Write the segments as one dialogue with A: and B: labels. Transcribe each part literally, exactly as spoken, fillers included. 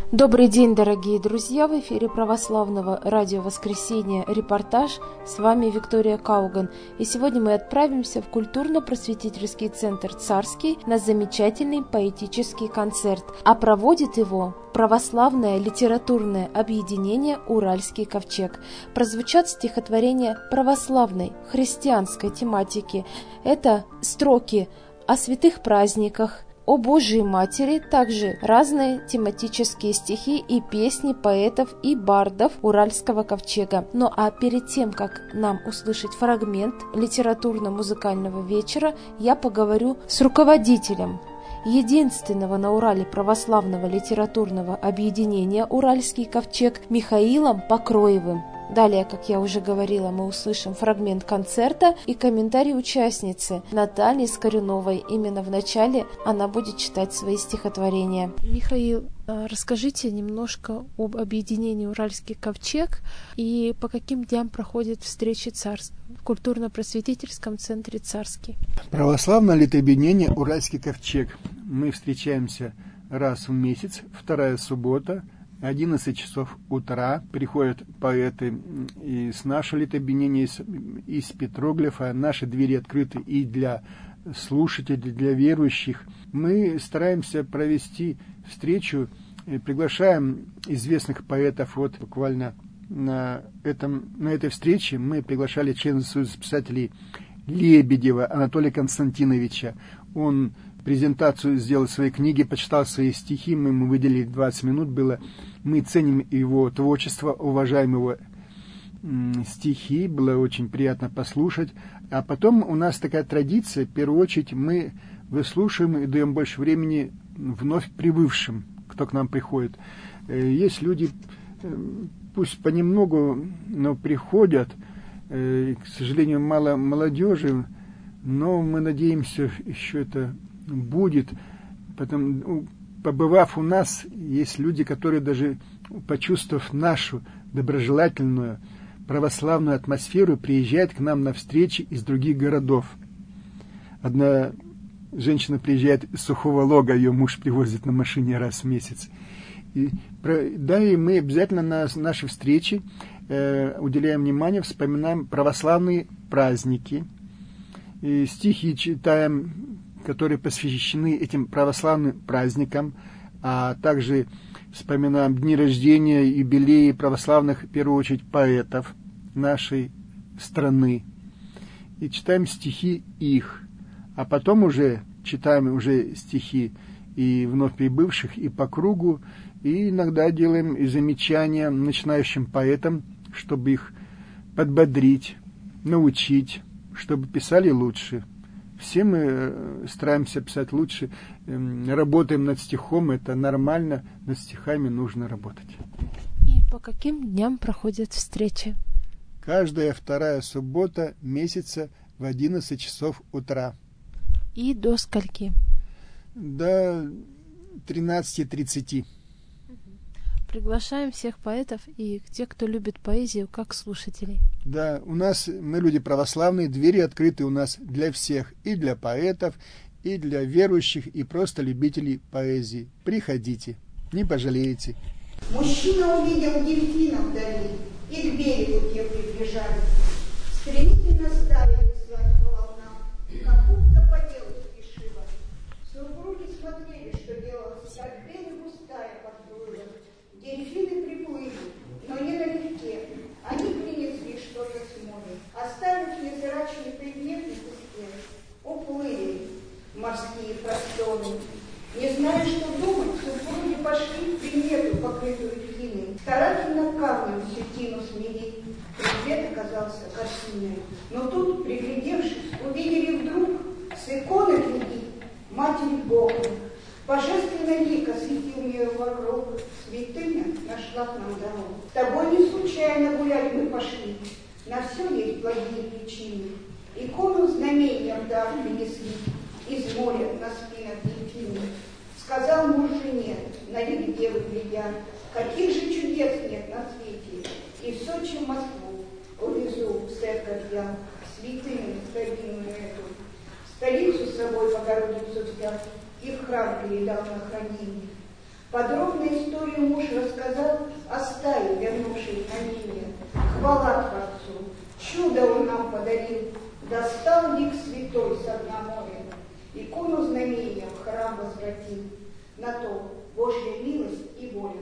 A: Добрый день, дорогие друзья! В эфире православного радио «Воскресенье» репортаж. С вами Виктория Кауган. И сегодня мы отправимся в культурно-просветительский центр «Царский» на замечательный поэтический концерт. А проводит его православное литературное объединение «Уральский ковчег». Прозвучат стихотворения православной христианской тематики. Это строки о святых праздниках, о Божьей Матери, также разные тематические стихи и песни поэтов и бардов Уральского ковчега. Ну а перед тем, как нам услышать фрагмент литературно-музыкального вечера, я поговорю с руководителем единственного на Урале православного литературного объединения «Уральский ковчег» Михаилом Покроевым. Далее, как я уже говорила, мы услышим фрагмент концерта и комментарий участницы Натальи Скорюновой. Именно в начале она будет читать свои стихотворения. Михаил, расскажите немножко об объединении «Уральский ковчег» и по каким дням проходят встречи царств в культурно-просветительском центре «Царский».
B: Православное литобъединение «Уральский ковчег». Мы встречаемся раз в месяц, вторая суббота, одиннадцать часов утра. Приходят поэты из нашего литобъединения, из, из Петроглифа. Наши двери открыты и для слушателей, для верующих. Мы стараемся провести встречу, приглашаем известных поэтов. Вот буквально на, этом, на этой встрече мы приглашали члена Союза писателей Лебедева Анатолия Константиновича. Он презентацию сделал своей книги, почитал свои стихи, мы ему выделили двадцать минут было. Мы ценим его творчество, уважаем его стихи, было очень приятно послушать. А потом у нас такая традиция, в первую очередь мы выслушиваем и даем больше времени вновь прибывшим, кто к нам приходит. Есть люди, пусть понемногу, но приходят, к сожалению, мало молодежи, но мы надеемся, еще это будет. Потом, побывав у нас, есть люди, которые даже, почувствовав нашу доброжелательную православную атмосферу, приезжают к нам на встречи из других городов. Одна женщина приезжает из Сухого Лога, ее муж привозит на машине раз в месяц. И, да, и мы обязательно на наши встречи э, уделяем внимание, вспоминаем православные праздники, и стихи читаем, которые посвящены этим православным праздникам, а также вспоминаем дни рождения, юбилеи православных, в первую очередь, поэтов нашей страны. И читаем стихи их, а потом уже читаем уже стихи и вновь прибывших, и по кругу, и иногда делаем и замечания начинающим поэтам, чтобы их подбодрить, научить, чтобы писали лучше. Все мы стараемся писать лучше, работаем над стихом, это нормально, над стихами нужно работать.
A: И по каким дням проходят встречи?
B: Каждая вторая суббота месяца в одиннадцать часов утра.
A: И до скольки?
B: До тринадцати тридцати.
A: Приглашаем всех поэтов и тех, кто любит поэзию, как слушателей.
B: Да, у нас, мы люди православные, двери открыты у нас для всех, и для поэтов, и для верующих, и просто любителей поэзии. Приходите, не пожалеете.
C: Мужчина увидел дельфина вдали, и к берегу те приближались. Стремительно стали веслать по волнам, как будто по делу спешила. Супруги смотрели, что делалось, как к берегу стая подплыла. Дельфины приплыли, но не налегке. Они принесли что-то с моря, оставив невзрачный предмет на песке. Уплыли морские просторы. Не зная, что думать, супруги пошли в примету, покрытую тиной. Старательно камнем всю тину смели. Предмет оказался картиной. Но тут, приглядевшись, увидели вдруг с иконы книги Матерь Бога. Божественная лика светил мир вокруг, святыня нашла к нам дорогу. С тобой не случайно гулять мы пошли, на все есть благие причины. Икону знамением дар принесли, из моря на спинах дельфины. Сказал муж жене, на лик девы глядя, каких же чудес нет на свете. И в Сочи, в Москву увезу в церковь я, святыню старинную эту, столицу с собой Богородицу взял, и в храм передал на хранение. Подробную историю муж Хвала Творцу, чудо Он нам подарил, достал лик святой с дна моря, икону знамения в храм возвратил, на то Божья милость и воля.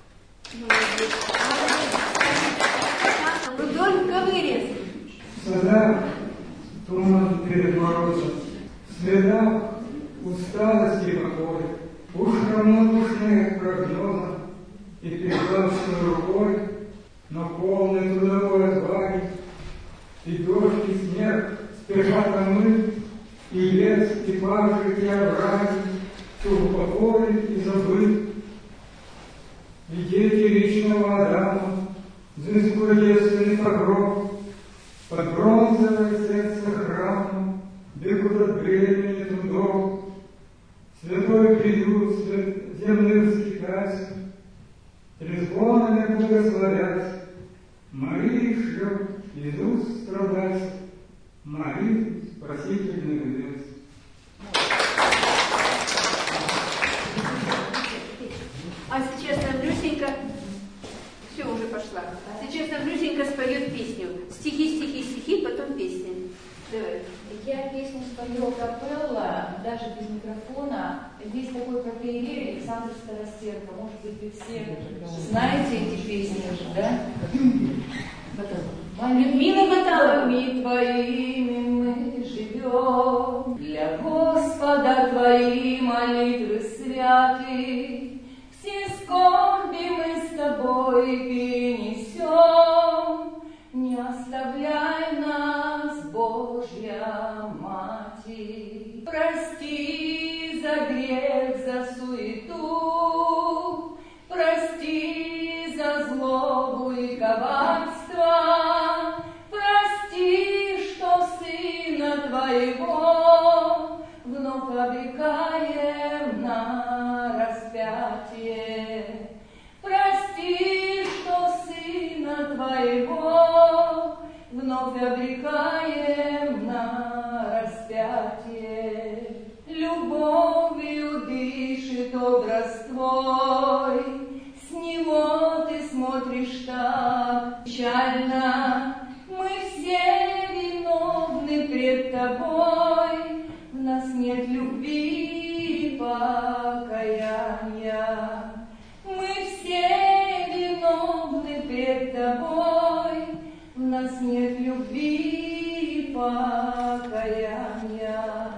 D: Рудольф Ковырин.
E: В садах туман перед морозом, в следах усталости и покой, уж равнодушные прогнозом и прекрасной рукой, но полной трудовой отваги, и дождь, и снег спешат омыть, и лес, и пажи, и овраги, все упокоен и забыт. И дети личного Адама, взыскуя девственный погроб, под бронзовое сердце храма бегут от бремени трудов. Святой приют земных скитателей, трезвонами благословять, Марии шлет Иисус страдать, Марии спасительный венец.
D: А сейчас нам Люсенька, все уже пошла, сейчас нам Люсенька споет песню. Стихи, стихи, стихи, потом песня. Давай.
F: Я песню спою капелла, даже без микрофона. Есть такой протоиерей Александр Старостерко. Может быть, вы все знаете эти песни уже, да?
D: Людмила
F: Молитвами твоими мы живем, для Господа твои молитвы святы. Все скорби мы с тобой перенесем, не оставляй нас, Божья Матерь. Прости за грех, за суету, прости за злобу и коварство, прости, что Сына Твоего вновь обрекаем на распятие. Прости, что Сына Твоего вновь обрекаем на распятие. Любовью дышит образ Твой, с него Ты смотришь так печально. Мы все виновны пред Тобой, в нас нет любви и покаяния. Мы все виновны пред Тобой, в нас нет любви и покаяния.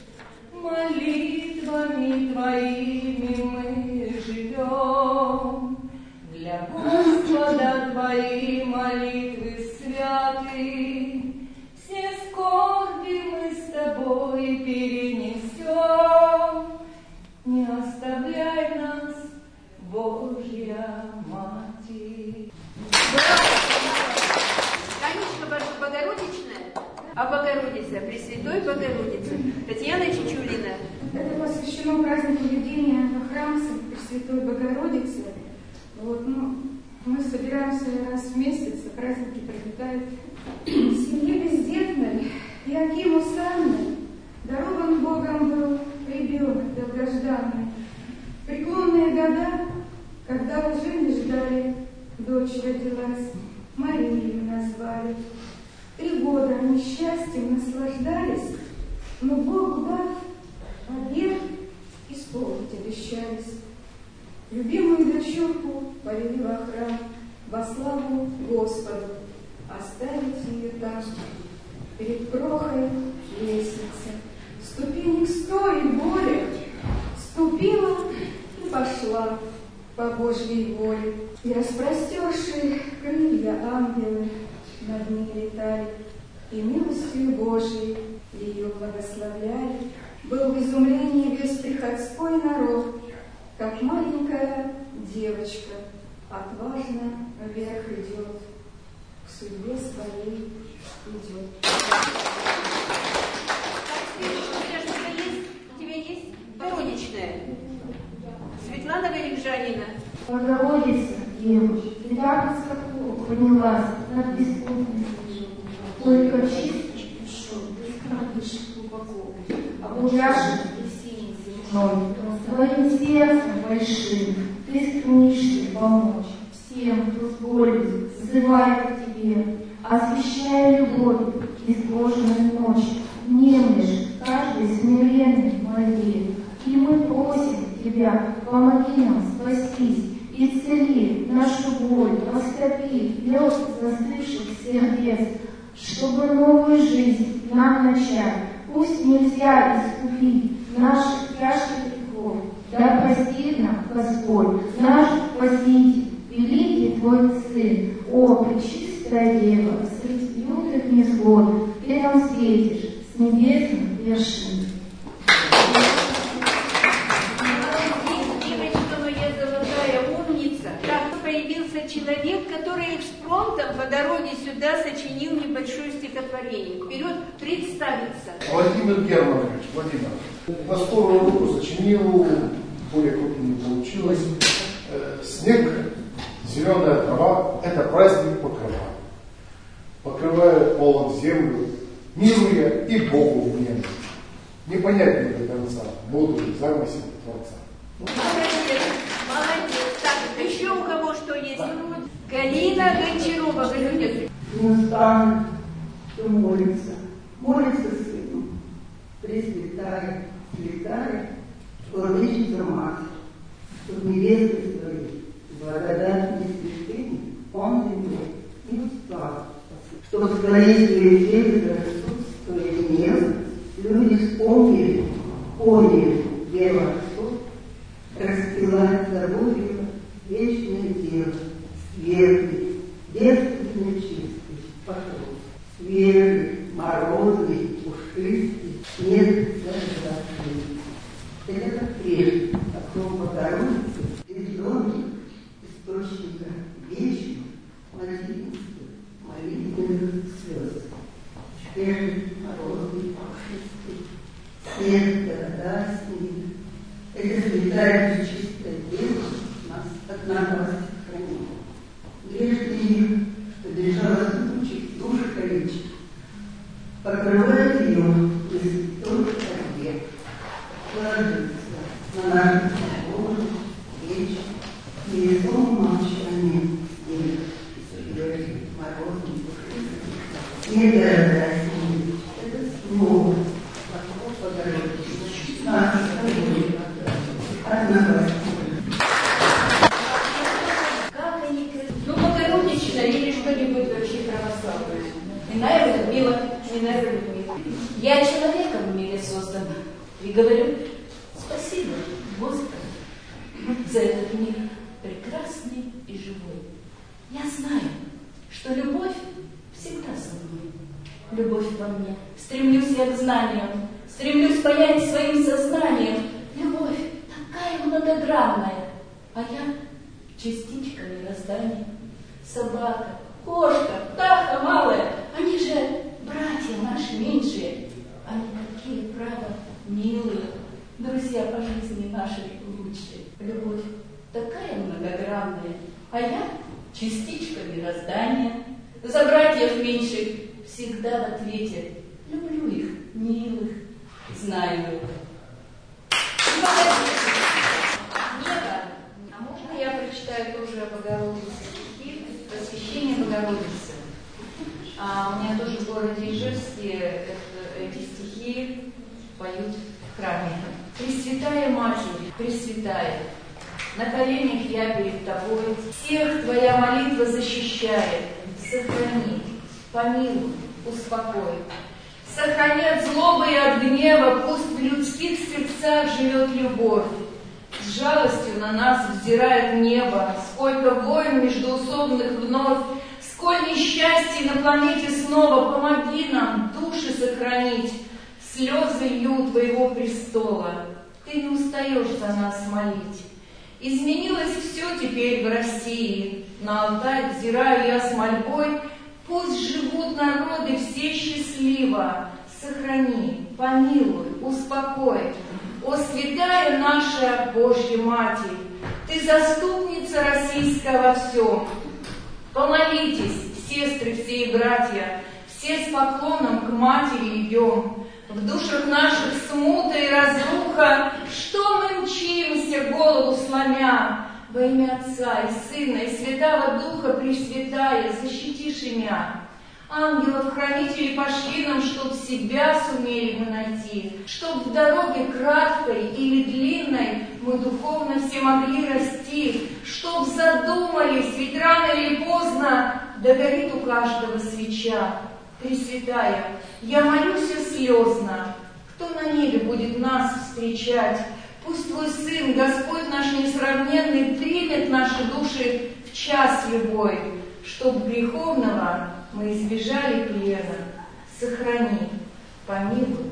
F: Молитвами Твоими мы живем, для Господа Твои молитвы святы. Все скорби мы с Тобой перенесем, не оставляй нас, Божья Матерь.
D: Танечка Богородичная, а Богородица, Пресвятой Богородица, Татьяна Чичулина.
G: Это посвящено празднику введения во храм Пресвятой Богородицы. Вот, ну, мы собираемся раз в месяц, а праздники пролетают. Семье бездетной Иоакиму с Анной дарован Богом был ребенок долгожданный. Преклонные года, когда уже не ждали, дочь родилась, Марию назвали. Три года они счастьем наслаждались, но Богу дав обет, исполнить обещались. Любимую дочурку повели во храм, во славу Господу, оставить ее там, перед крохой лестницы. Ступенек сто и более, ступила и пошла по Божьей воле. И распростершие крылья ангелы над ней летали, и милостью Божией ее благословляли. Был в изумлении весь приходской народ, как маленькая девочка отважно вверх идет, к судьбе своей идет.
D: У тебя есть Богородичная? Светлана Галикжанина.
H: Богородица, девушка, ты так высоко поднялась над бесплодной землей. Только чистишь душу, скрадываешь глубоко, обуяшешь и синей земной. Своим сердцем большим ты стремишься помочь. Все тем, кто с болью взывает к Тебе, освящая любовь изложенной ночи, внемлешь каждой смиренной мольбе. И мы просим Тебя, помоги нам спастись, исцели нашу боль, растопи лед застывших сердец, чтобы новую жизнь нам начать. Пусть нельзя искупить наших тяжких грехов, да простит нам Господь, наш Спаситель, великий Твой Сын. О, пречистая Дева, среди лютых невзгод Ты нам светишь с небесных вершин.
D: Человек, который экспромтом по дороге сюда сочинил небольшое стихотворение. Вперед представиться.
I: Владимир Германович, Владимир. На скорую руку сочинил, более крупно не получилось. Снег, зеленая трава – это праздник покрова. Покрывая полон землю, милуя и Богу в небо. Не понять мне до конца мудрый замысел Творца.
D: Молодец, молодец. Так, еще у кого что есть? Галина Гончарова, Галина.
J: Не устанет, кто молится, молится сыну. Пресвятая, святая, владычица мать, чтоб невесты своей, благодатной святыни, он земле не устал. Чтоб свои святые своих мест люди вспомнили, поняли, Дева Отцов, распилать забудем вечное дело, светлый, девственный, чистый, покров, свежий, морозный, пушистый, нет зажатый. Это как прежде, окно Богородицы, из дома, источника вечных, молитвенных, молитвенных слез. Свежий, морозный, пушистый, свет города с ними. Это святая и чистая дева нас от нас сохранила. Грешный, что держалась мучить душ количества, покрывает ее на святой орде, ложится на нашу голову, плечи, невесомым молчанием снег, свежий, морозный, пушистый, не города с ними. Это снова вокруг Богородицы, нас сохранила.
F: Как они... Ну, Богородична или что-нибудь вообще православное. Иная Людмила, иная Людмила. Я человеком в мире создан. И говорю, спасибо, Господи, за этот мир прекрасный и живой. Я знаю, что любовь всегда со мной. Любовь во мне. Стремлюсь я к знаниям, стремлюсь понять своим сознанием. Любовь такая многогранная, а я частичка мироздания. Собака, кошка, птаха малая, они же братья наши меньшие. Они такие, правда, милые, друзья по жизни нашей лучшие. Любовь такая многогранная, а я частичка мироздания. За братьев меньших всегда в ответе люблю их, милых, знаю их.
D: А можно я прочитаю тоже о Богородице стихи, посвящение Богородице? А у меня тоже в городе Ижевске это, эти стихи поют в храме. Пресвятая Матерь, Пресвятая, на коленях я перед Тобой, всех Твоя молитва защищает, сохрани, помилуй, успокой. Сохрани от злобы и от гнева, пусть в людских сердцах живет любовь. С жалостью на нас взирает небо, сколько войн междоусобных вновь, сколь несчастий на планете снова. Помоги нам души сохранить, слезы лью Твоего престола. Ты не устаешь за нас молить. Изменилось все теперь в России, на алтарь взираю я с мольбой. Пусть живут народы все счастливо, сохрани, помилуй, успокой. О, святая наша Божья Матерь, Ты заступница российская во всем. Помолитесь, сестры все и братья, все с поклоном к Матери идем. В душах наших смута и разруха, что мы мчимся, голову сломя?
F: Во имя Отца и Сына и Святаго Духа Пресвятая, защитишь имя. Ангелов-хранителей пошли нам, чтоб себя сумели мы найти, чтоб в дороге краткой или длинной мы духовно все могли расти, чтоб задумались, ведь рано или поздно догорит у каждого свеча. Пресвятая, я молюсь слезно, кто на небе будет нас встречать? Пусть Твой Сын, Господь наш несравненный, примет наши души в час любой, чтоб греховного мы избежали плена. Сохрани, помилуй.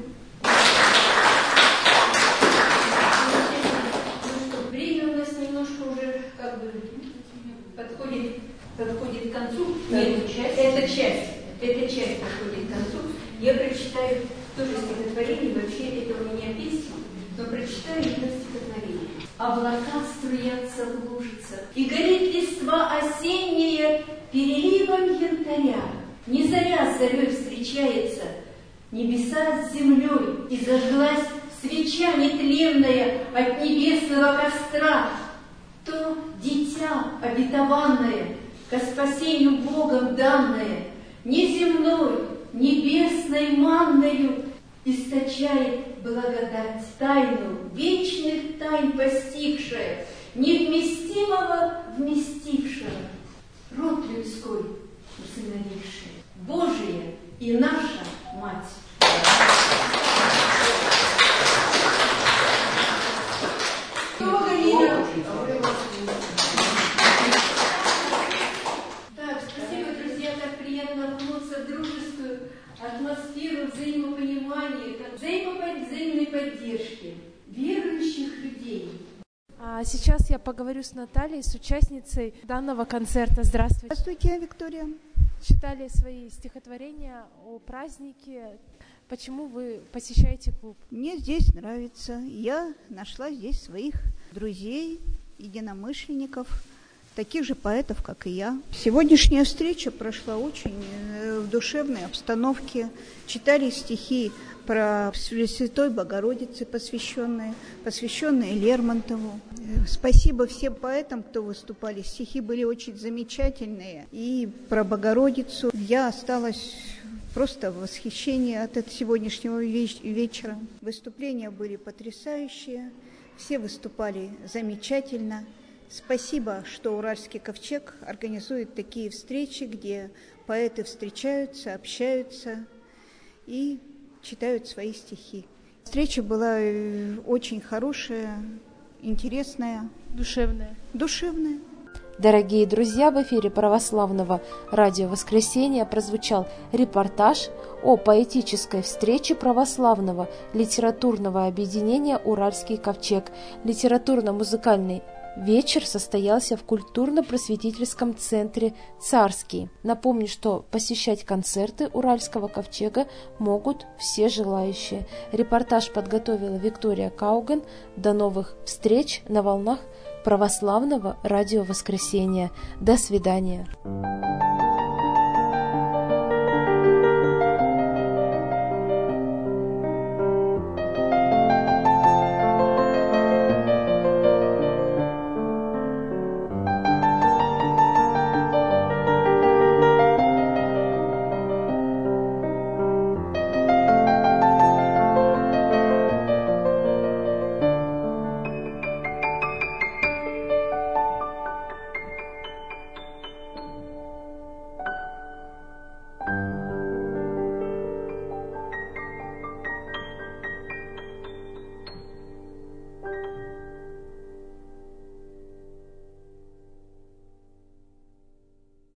K: Ну что, время у нас немножко уже как бы подходит, подходит к концу. Нет, часть. Это часть. Эта часть подходит к концу. Я прочитаю тоже стихотворение, вообще это у меня песня, но прочитаю одно стихотворение. Облака струятся в лужицах, и горит листва осенняя переливом янтаря. Не заря с зарей встречается, небеса с землей, и зажглась свеча нетленная от небесного костра. То дитя обетованное, ко спасению Богом данное, неземной, небесной манною источает благодать, тайну вечных тайн постигшая, невместимого вместившая, род людской усыновившая, Божия и наша Мать. Так, спасибо, друзья, так приятно окунуться в дружескую атмосферу взаимопонимания, взаимной поддержки верующих людей.
A: А сейчас я поговорю с Натальей, с участницей данного концерта. Здравствуйте.
L: Здравствуйте, Виктория.
A: Читали свои стихотворения о празднике. Почему вы посещаете клуб?
L: Мне здесь нравится. Я нашла здесь своих друзей, единомышленников, таких же поэтов, как и я. Сегодняшняя встреча прошла очень в душевной обстановке. Читали стихи про Пресвятой Богородице, посвященные, посвященные Лермонтову. Спасибо всем поэтам, кто выступали. Стихи были очень замечательные. И про Богородицу я осталась просто в восхищении от этого сегодняшнего вечера. Выступления были потрясающие. Все выступали замечательно. Спасибо, что Уральский ковчег организует такие встречи, где поэты встречаются, общаются и читают свои стихи. Встреча была очень хорошая, интересная.
A: Душевная.
L: Душевная.
A: Дорогие друзья, в эфире православного радио «Воскресенье» прозвучал репортаж о поэтической встрече православного литературного объединения «Уральский ковчег». Литературно-музыкальный вечер состоялся в культурно-просветительском центре «Царский». Напомню, что посещать концерты Уральского ковчега могут все желающие. Репортаж подготовила Виктория Кауган. До новых встреч на волнах православного радио «Воскресенье». До свидания.